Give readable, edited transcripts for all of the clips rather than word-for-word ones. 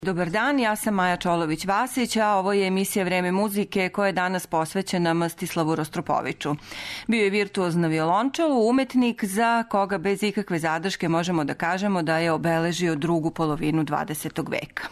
Dobar dan, ja sam Maja Čolović-Vasić, a ovo je emisija Vreme muzike koja je danas posvećena Mstislavu Rostropoviću. Bio je virtuoz na violončelu, umetnik za koga bez ikakve zadrške možemo da kažemo da je obeležio drugu polovinu 20. veka.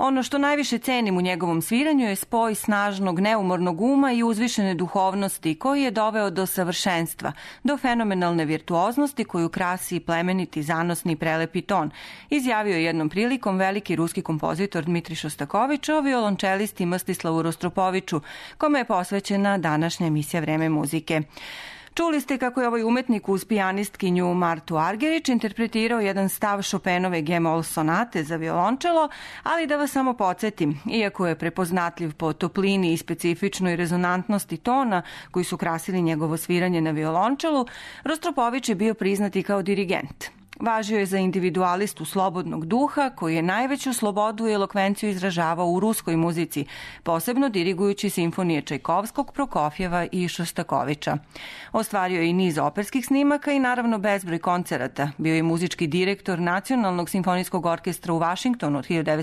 Ono što najviše cenim u njegovom sviranju je spoj snažnog, neumornog uma i uzvišene duhovnosti koji je doveo do savršenstva, do fenomenalne virtuoznosti koju krasi plemeniti, zanosni i prelepi ton, izjavio je jednom prilikom veliki ruski kompozitor Dmitrij Šostakovič o violončelisti Mstislavu Rostropoviću, kome je posvećena današnja emisija Vreme muzike. Čuli ste kako je ovaj umetnik uz pijanistkinju Martu Argerić interpretirao jedan stav Chopinove G-mol sonate za violončelo, ali da vas samo podsjetim, iako je prepoznatljiv po toplini i specifičnoj rezonantnosti tona koji su krasili njegovo sviranje na violončelu, Rostropović je bio priznat i kao dirigent. Važio je za individualistu slobodnog duha koji je najveću slobodu i elokvenciju izražavao u ruskoj muzici, posebno dirigujući simfonije Čajkovskog, Prokofjeva i Šostakovića. Ostvario je i niz operskih snimaka i naravno bezbroj koncerata. Bio je muzički direktor Nacionalnog simfonijskog orkestra u Vašingtonu od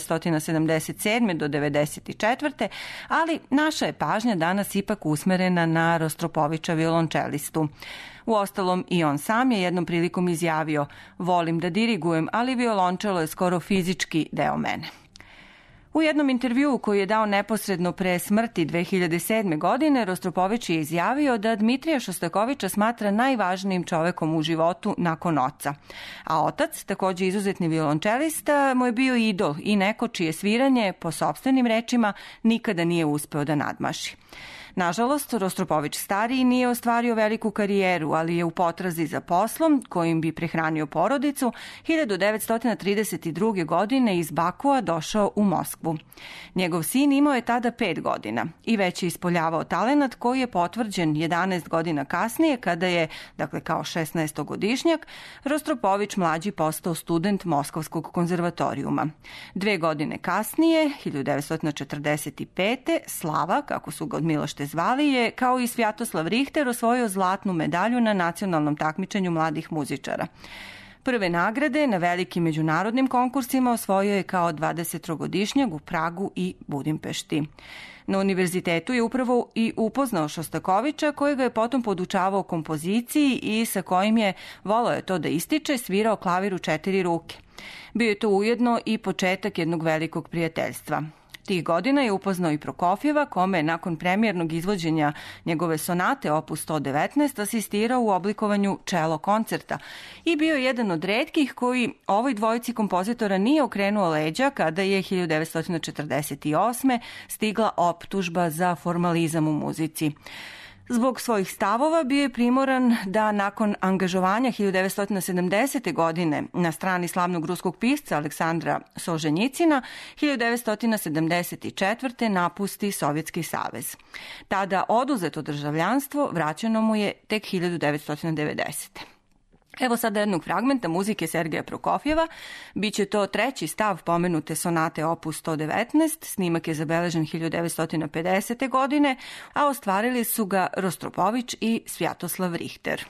1977. do 1994. Ali naša je pažnja danas ipak usmerena na Rostropovića violončelistu. Uostalom, i on sam je jednom prilikom izjavio: volim da dirigujem, ali violončelo je skoro fizički deo mene. U jednom intervjuu koji je dao neposredno pre smrti 2007. godine, Rostropović je izjavio da Dmitrija Šostakovića smatra najvažnijim čovekom u životu nakon oca. A otac, takođe izuzetni violončelista, mu je bio idol i neko čije sviranje, po sopstvenim rečima, nikada nije uspeo da nadmaši. Nažalost, Rostropović stariji nije ostvario veliku karijeru, ali je u potrazi za poslom, kojim bi prehranio porodicu, 1932. godine iz Bakua došao u Moskvu. Njegov sin imao je tada 5 godina i već je ispoljavao talenat koji je potvrđen 11 godina kasnije, kada je, dakle kao 16-godišnjak, Rostropović mlađi postao student Moskovskog konzervatorijuma. 2 godine kasnije, 1945. Slava, kako su ga od Milošte zvali, je, kao i Svjatoslav Rihter, osvojio zlatnu medalju na nacionalnom takmičenju mladih muzičara. Prve nagrade na velikim međunarodnim konkursima osvojio je kao 20-godišnjak u Pragu i Budimpešti. Na univerzitetu je upravo i upoznao Šostakovića, koji ga je potom podučavao kompoziciji i sa kojim je, volao je to da ističe, svirao klavir u 4 ruke. Bio je to ujedno i početak jednog velikog prijateljstva. Tih godina je upoznao i Prokofjeva, kome je nakon premijernog izvođenja njegove sonate opus 119 asistirao u oblikovanju čelo koncerta i bio je jedan od retkih koji ovoj dvojici kompozitora nije okrenuo leđa kada je 1948. stigla optužba za formalizam u muzici. Zbog svojih stavova bio je primoran da nakon angažovanja 1970. godine na strani slavnog ruskog pisca Aleksandra Solženjicina 1974. napusti Sovjetski savez. Tada oduzeto državljanstvo vraćeno mu je tek 1990. Evo sada jednog fragmenta muzike Sergeja Prokofjeva. Biće to 3. stav pomenute sonate opus 119. Snimak je zabeležen 1950. godine, a ostvarili su ga Rostropović i Svjatoslav Rihter.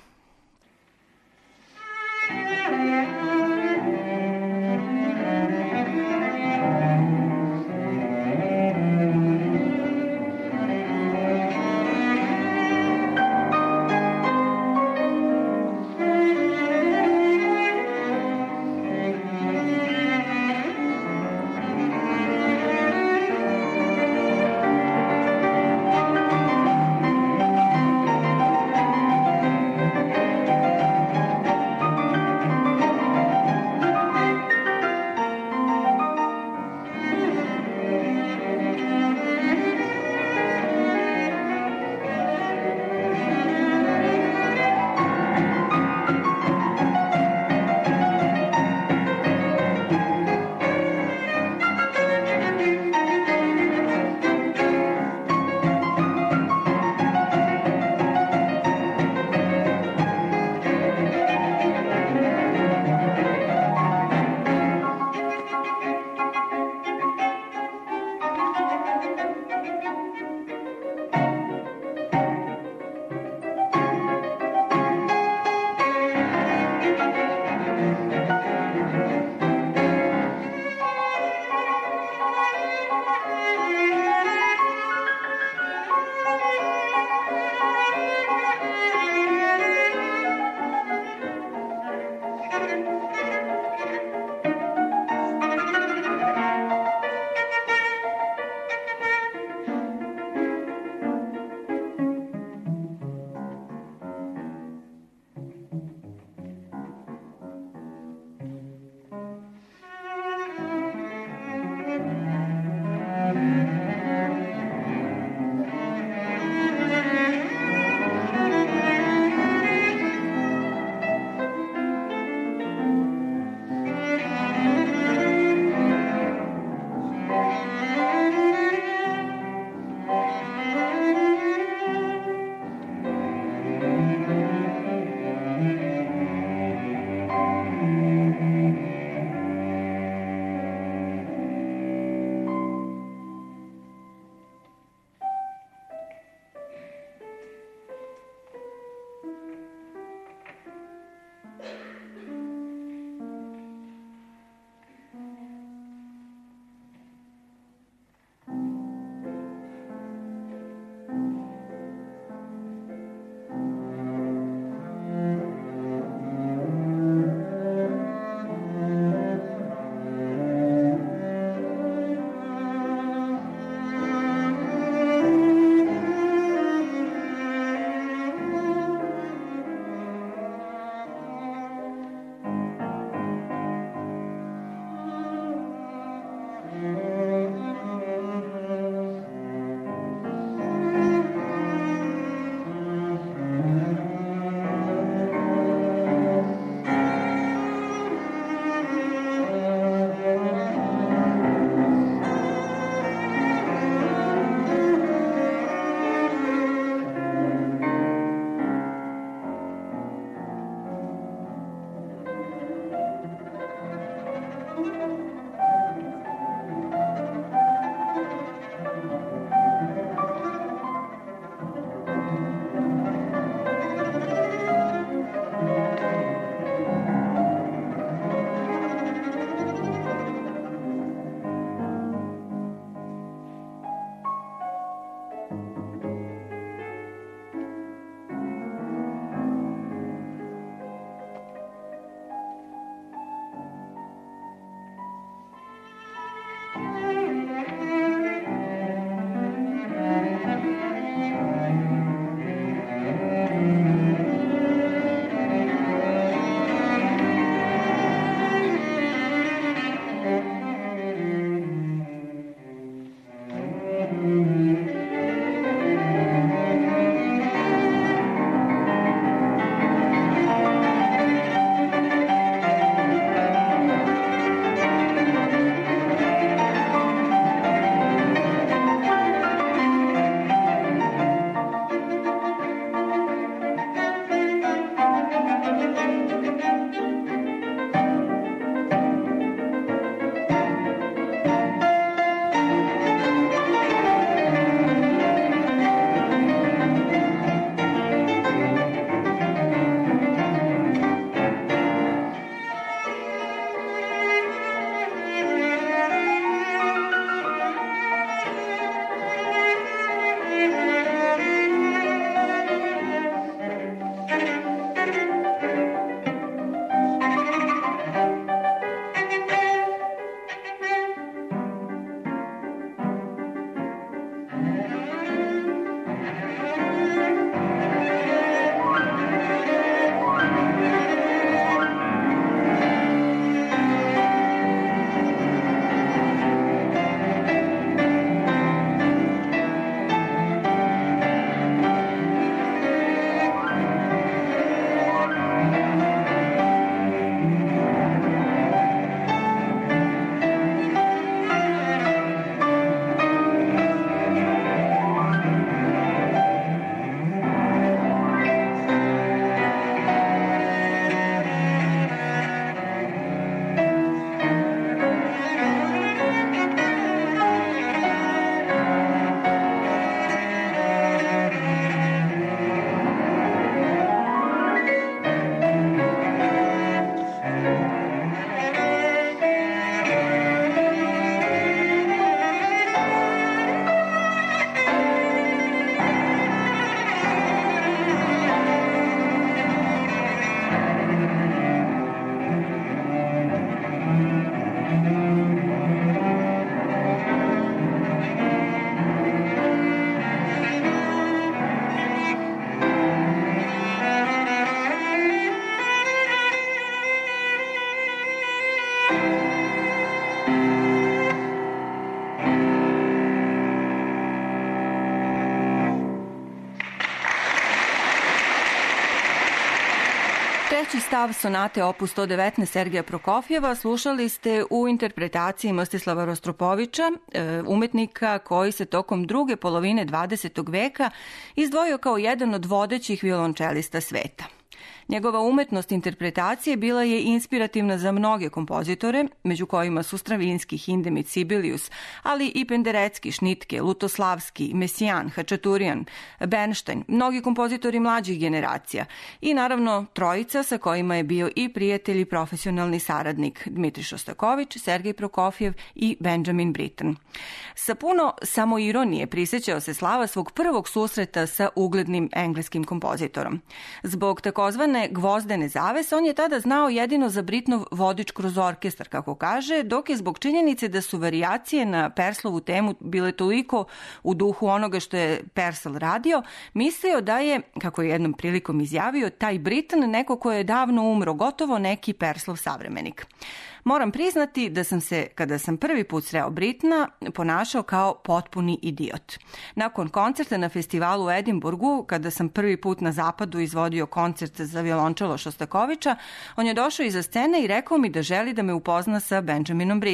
Treći stav sonate opus 119 Sergeja Prokofjeva slušali ste u interpretaciji Mstislava Rostropovića, umetnika koji se tokom druge polovine 20. veka izdvojio kao jedan od vodećih violončelista sveta. Njegova umetnost interpretacije bila je inspirativna za mnoge kompozitore, među kojima su Stravinski, Hindemith, Sibelius, ali i Penderecki, Šnitke, Lutoslavski, Messiaen, Hačaturian, Bernstein, mnogi kompozitori mlađih generacija i naravno trojica sa kojima je bio i prijatelj i profesionalni saradnik Dmitri Šostakovič, Sergej Prokofjev i Benjamin Britten. Sa puno samoironije prisjećao se Slava svog prvog susreta sa uglednim engleskim kompozitorom. Zbog takozvane gvozdene zavese, on je tada znao jedino za Britnov vodič kroz orkestar, kako kaže, dok je zbog činjenice da su varijacije na Perslovu temu bile toliko u duhu onoga što je Purcell radio, mislio da je, kako je jednom prilikom izjavio, taj Britten neko ko je davno umro, gotovo neki Purcellov savremenik. Moram priznati da sam se, kada sam prvi put sreo Brittena, ponašao kao potpuni idiot. Nakon koncerta na festivalu u Edinburgu, kada sam prvi put na zapadu izvodio koncert za violončelo Šostakoviča, on je došao iza scene i rekao mi da želi da me upozna sa Benjaminom Brittenom.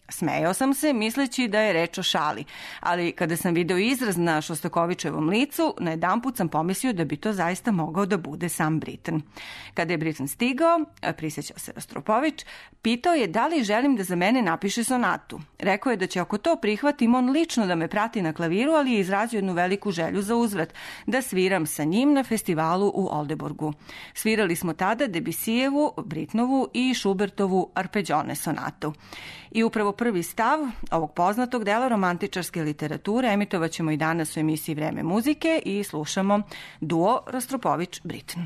Smejao sam se misleći da je reč o šali, ali kada sam video izraz na Šostakovičevom licu, na jedanput sam pomislio da bi to zaista mogao da bude sam Britten. Kada je Britten stigao, prisjećao se Rostropović, pitao je da li želim da za mene napiše sonatu. Rekao je da će ako to prihvatim on lično da me prati na klaviru, ali je izrazio jednu veliku želju za uzvrat, da sviram sa njim na festivalu u Oldeborgu. Svirali smo tada Debussyjevu, Brittenovu i Schubertovu arpeggione sonatu. I upravo prvi stav ovog poznatog dela romantičarske literature emitovat ćemo i danas u emisiji Vreme muzike i slušamo duo Rostropović-Britten.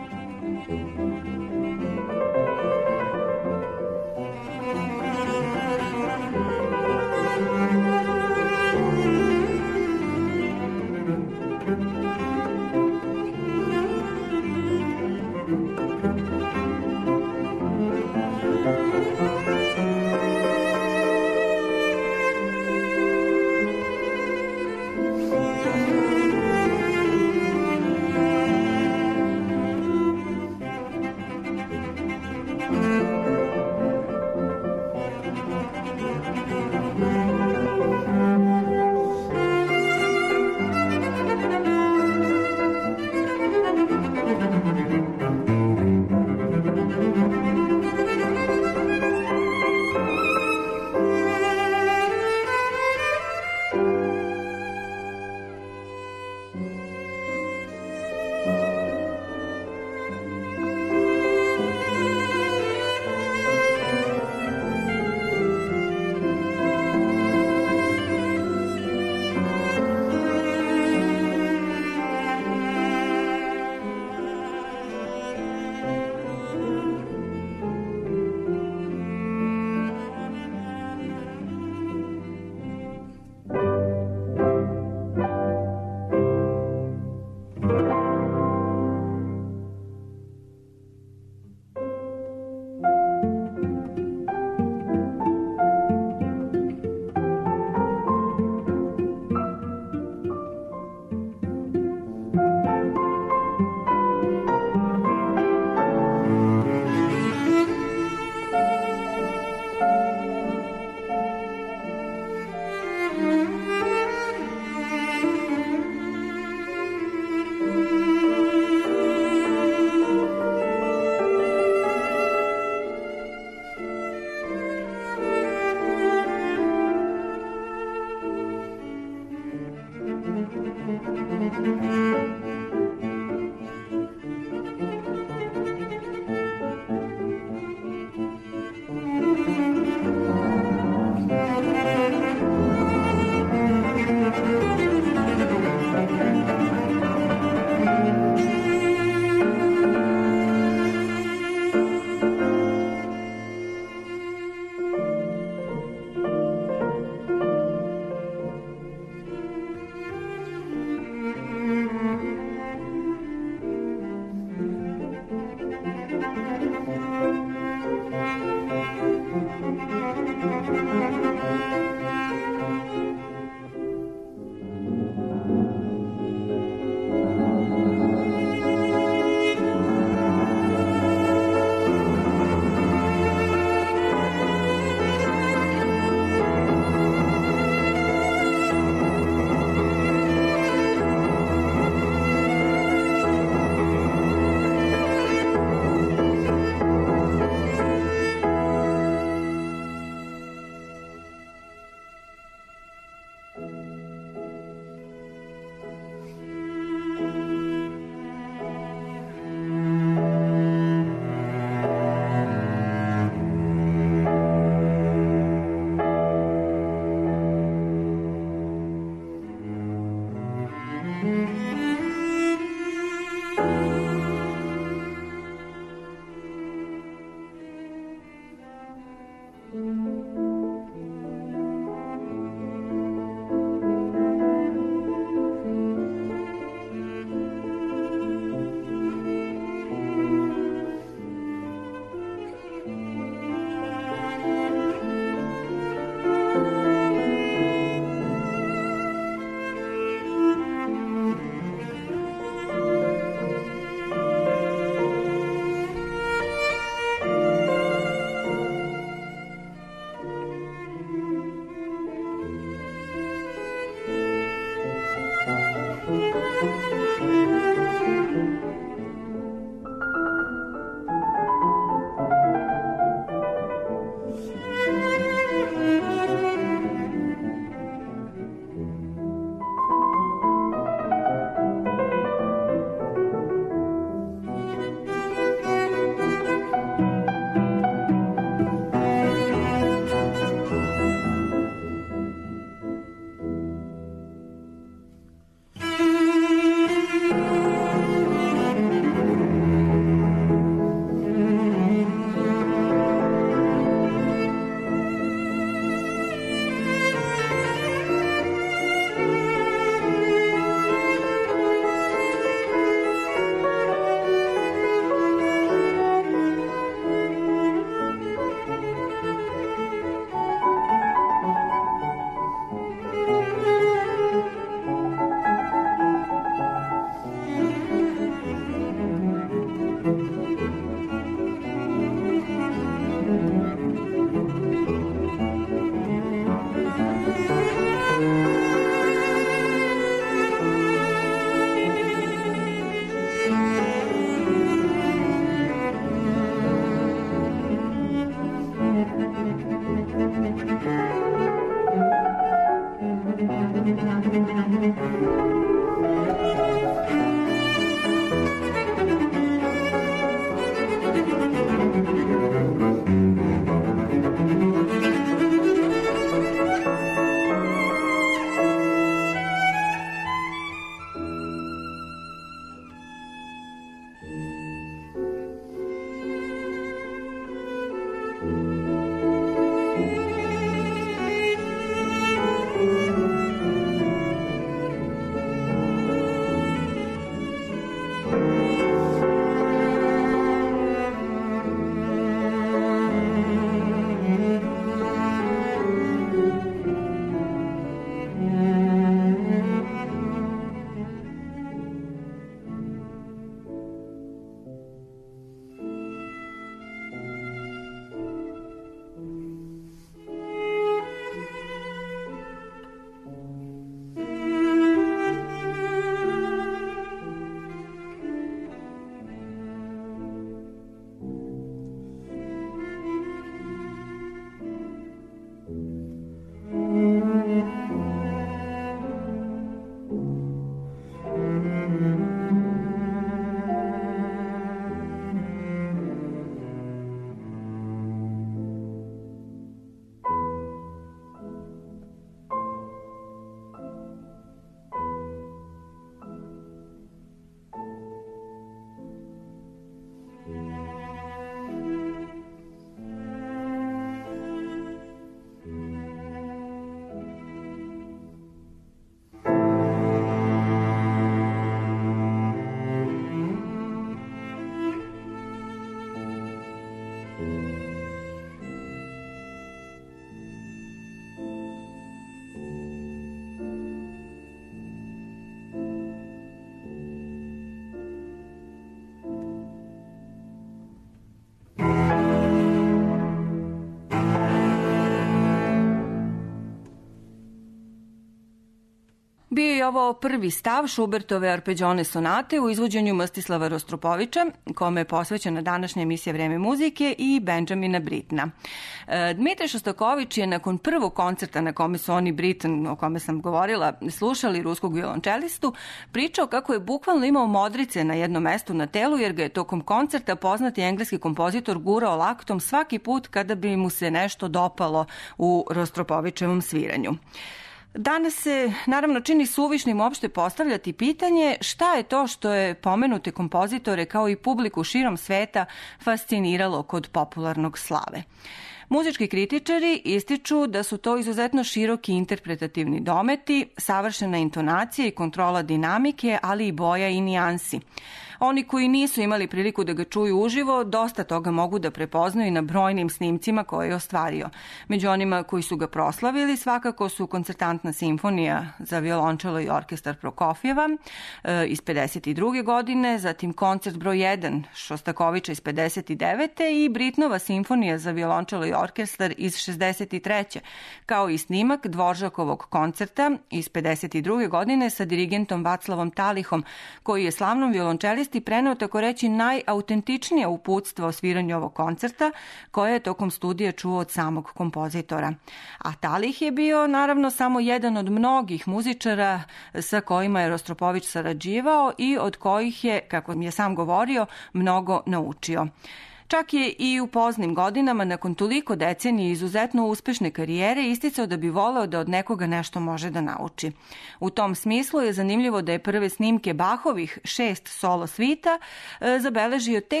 Bio je ovo prvi stav Šubertove arpeđone sonate u izvođenju Mstislava Rostropovića, kome je posvećena današnja emisija Vreme muzike, i Benjamina Britna. Dmitrij Šostakovič je nakon prvog koncerta na kome su oni Britan, o kome sam govorila, slušali ruskog violončelistu, pričao kako je bukvalno imao modrice na jednom mestu na telu, jer ga je tokom koncerta poznati engleski kompozitor gurao laktom svaki put kada bi mu se nešto dopalo u Rostropovićevom sviranju. Danas se, naravno, čini suvišnim uopšte postavljati pitanje šta je to što je pomenute kompozitore kao i publiku širom sveta fasciniralo kod popularnog slave. Muzički kritičari ističu da su to izuzetno široki interpretativni dometi, savršena intonacija i kontrola dinamike, ali i boja i nijansi. Oni koji nisu imali priliku da ga čuju uživo, dosta toga mogu da prepoznaju na brojnim snimcima koje je ostvario. Među onima koji su ga proslavili svakako su koncertantna simfonija za violončelo i orkestar Prokofjeva iz 52. godine, zatim koncert broj 1 Šostakovića iz 59. i Britnova simfonija za violončelo i orkestar iz 63. kao i snimak Dvoržakovog koncerta iz 52. godine sa dirigentom Vaclavom Talihom, koji je slavnom violončelisti preneo tako reći najautentičnije uputstvo o sviranju ovog koncerta, koje je tokom studija čuo od samog kompozitora. A Talih je bio naravno samo jedan od mnogih muzičara sa kojima je Rostropović sarađivao i od kojih je, kako mi je sam govorio, mnogo naučio. Čak je i u poznim godinama, nakon toliko decenije izuzetno uspešne karijere, isticao da bi voleo da od nekoga nešto može da nauči. U tom smislu je zanimljivo da je prve snimke Bahovih 6 solo svita zabeležio tek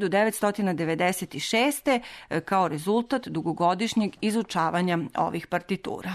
1996. kao rezultat dugogodišnjeg izučavanja ovih partitura.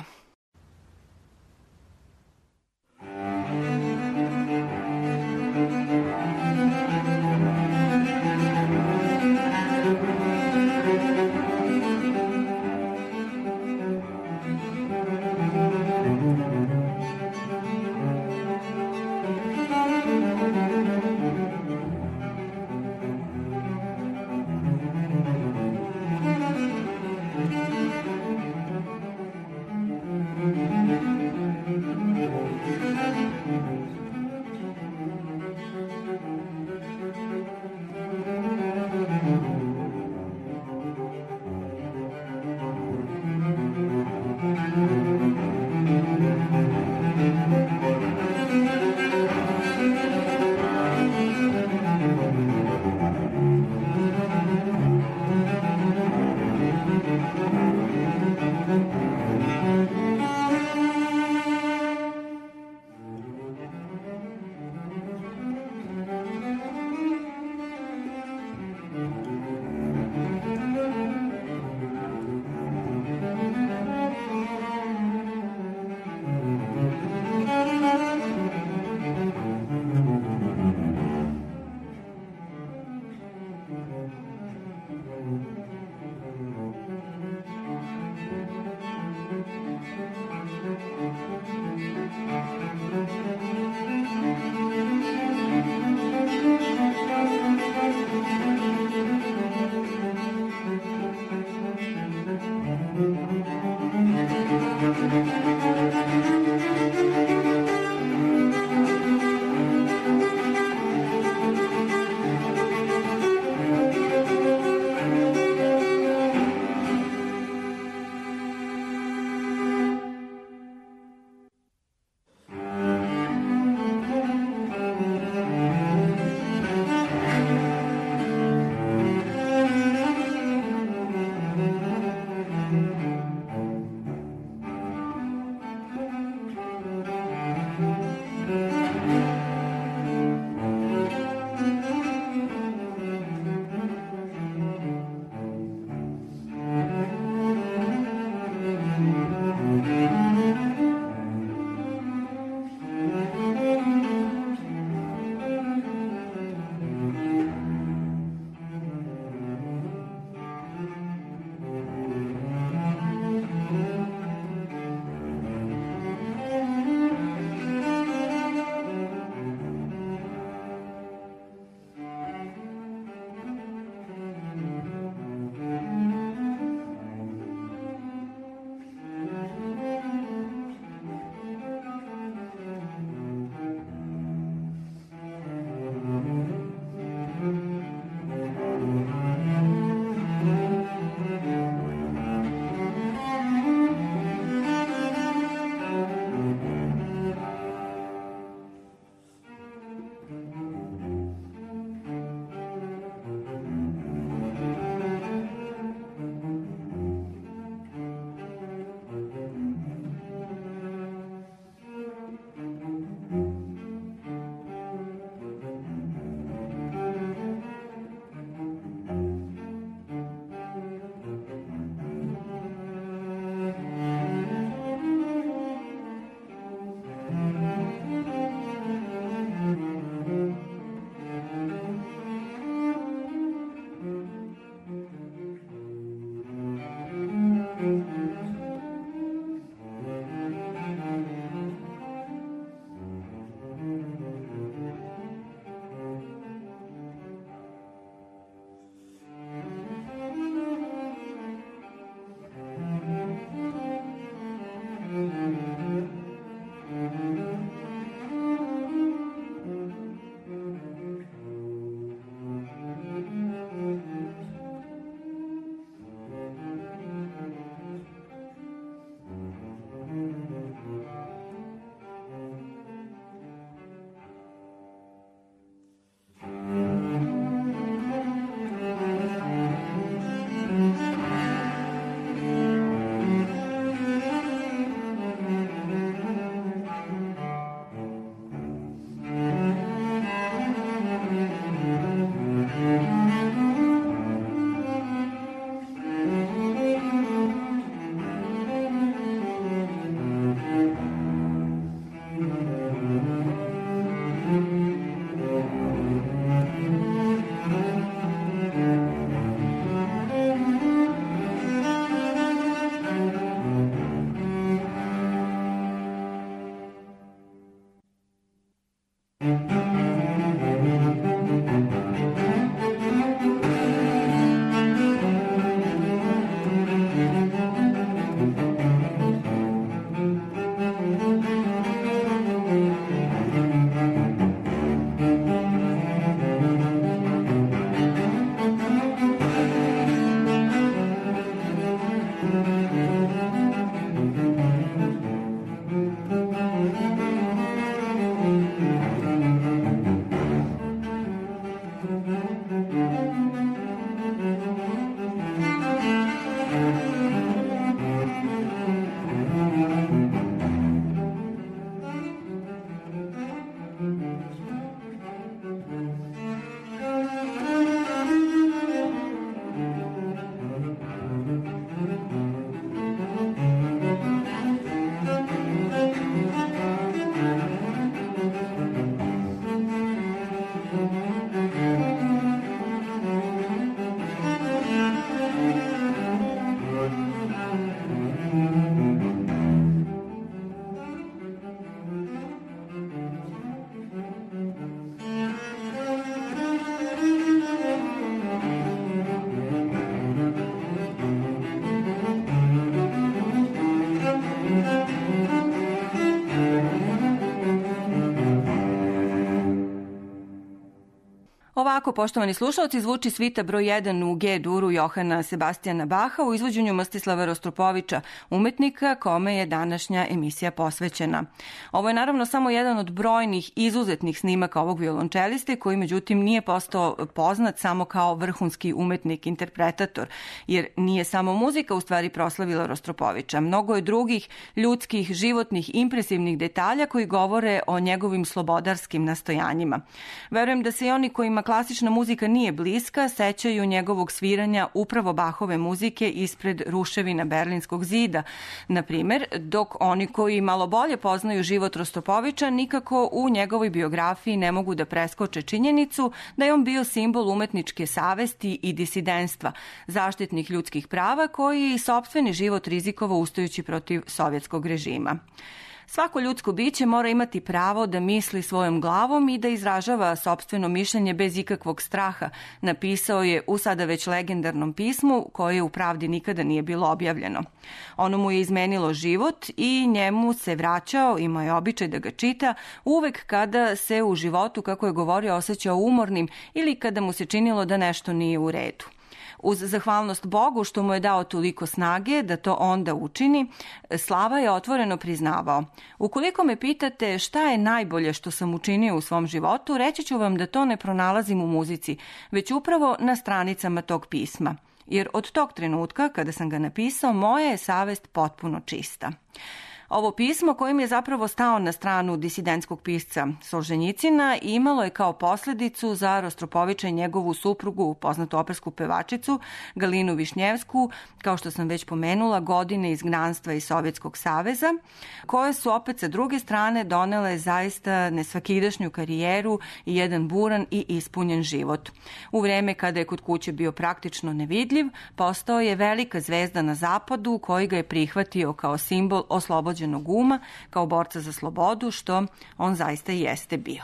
Ovako, poštovani slušalci, zvuči svita broj 1 u G-duru Johana Sebastijana Baha u izvođenju Mstislava Rostropovića, umetnika kome je današnja emisija posvećena. Ovo je naravno samo jedan od brojnih izuzetnih snimaka ovog violončeliste koji međutim nije postao poznat samo kao vrhunski umetnik, interpretator, jer nije samo muzika u stvari proslavila Rostropovića. Mnogo je drugih ljudskih, životnih, impresivnih detalja koji govore o njegovim slobodarskim nastojanjima. Verujem da se i oni kojima klasična muzika nije bliska sećaju njegovog sviranja upravo Bahove muzike ispred ruševina Berlinskog zida, na primer, dok oni koji malo bolje poznaju život Rostropovića nikako u njegovoj biografiji ne mogu da preskoče činjenicu da je on bio simbol umetničke savesti i disidenstva, zaštitnih ljudskih prava koji je i sopstveni život rizikovao ustajući protiv sovjetskog režima. Svako ljudsko biće mora imati pravo da misli svojom glavom i da izražava sopstveno mišljenje bez ikakvog straha, napisao je u sada već legendarnom pismu koje u pravdi nikada nije bilo objavljeno. Ono mu je izmenilo život i njemu se vraćao, imao je običaj da ga čita, uvek kada se u životu, kako je govorio, osjećao umornim ili kada mu se činilo da nešto nije u redu. Uz zahvalnost Bogu što mu je dao toliko snage da to onda učini, Slava je otvoreno priznavao: ukoliko me pitate šta je najbolje što sam učinio u svom životu, reći ću vam da to ne pronalazim u muzici, već upravo na stranicama tog pisma. Jer od tog trenutka, kada sam ga napisao, moja je savest potpuno čista. Ovo pismo, kojim je zapravo stao na stranu disidentskog pisca Solženjicina, imalo je kao posledicu za Rostropovića i njegovu suprugu, poznatu opersku pevačicu Galinu Višnjevsku, kao što sam već pomenula, godine izgnanstva iz Sovjetskog saveza, koje su opet sa druge strane donele zaista nesvakidašnju karijeru i jedan buran i ispunjen život. U vreme kada je kod kuće bio praktično nevidljiv, postao je velika zvezda na zapadu koji ga je prihvatio kao simbol oslobođenog uma, kao borca za slobodu, što on zaista i jeste bio.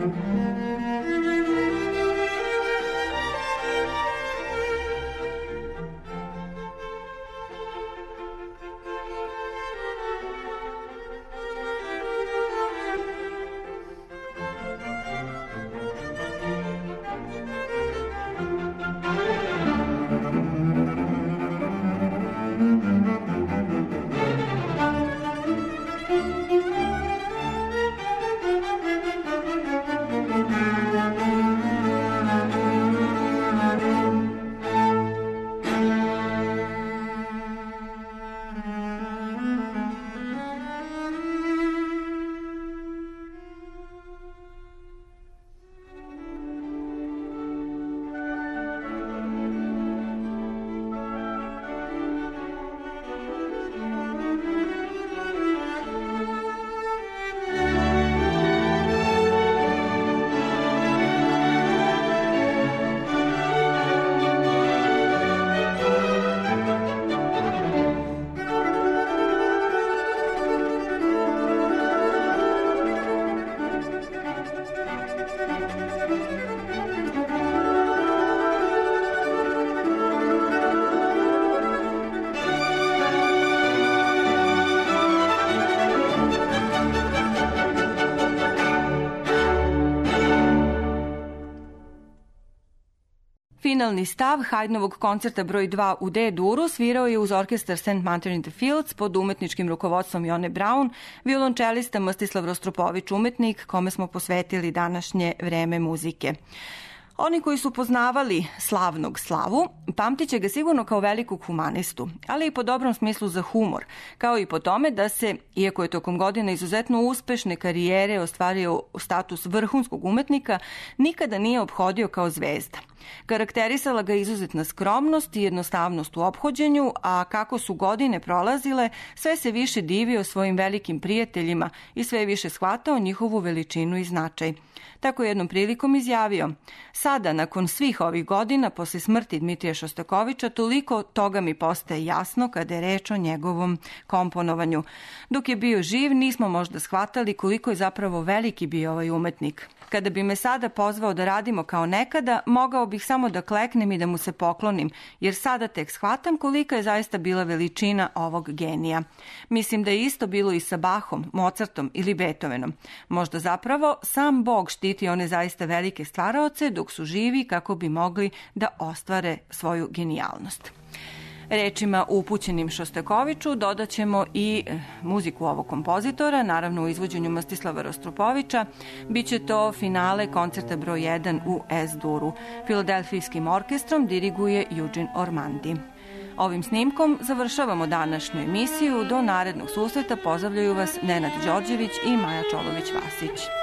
Finalni stav Haydnovog koncerta broj 2 u D-duru svirao je uz orkestar St. Martin in the Fields pod umetničkim rukovodstvom Jone Braun, violončelista Mstislav Rostropović, umetnik kome smo posvetili današnje vreme muzike. Oni koji su poznavali slavnog Slavu, pamtiće ga sigurno kao velikog humanistu, ali i po dobrom smislu za humor, kao i po tome da se, iako je tokom godina izuzetno uspešne karijere ostvario status vrhunskog umetnika, nikada nije ophodio kao zvezda. Karakterisala ga izuzetna skromnost i jednostavnost u ophođenju, a kako su godine prolazile, sve se više divio svojim velikim prijateljima i sve više shvatao njihovu veličinu i značaj. Tako je jednom prilikom izjavio: "Sada, nakon svih ovih godina, posle smrti Dmitrija Šostakovića, toliko toga mi postaje jasno kada je reč o njegovom komponovanju. Dok je bio živ, nismo možda shvatali koliko je zapravo veliki bio ovaj umetnik. Kada bi me sada pozvao da radimo kao nekada, mogao bih samo da kleknem i da mu se poklonim, jer sada tek shvatam kolika je zaista bila veličina ovog genija. Mislim da je isto bilo i sa Bachom, Mozartom ili Beethovenom. Možda zapravo sam Bog štiti one zaista velike stvaraoce dok su živi kako bi mogli da ostvare svoju genijalnost." Rečima upućenim Šostakoviću dodaćemo i muziku ovog kompozitora, naravno u izvođenju Mstislava Rostropovića. Biće to finale koncerta broj 1 u S-duru. Filadelfijskim orkestrom diriguje Eugene Ormandy. Ovim snimkom završavamo današnju emisiju. Do narednog susreta pozdravljaju vas Nenad Đorđević i Maja Čolović-Vasić.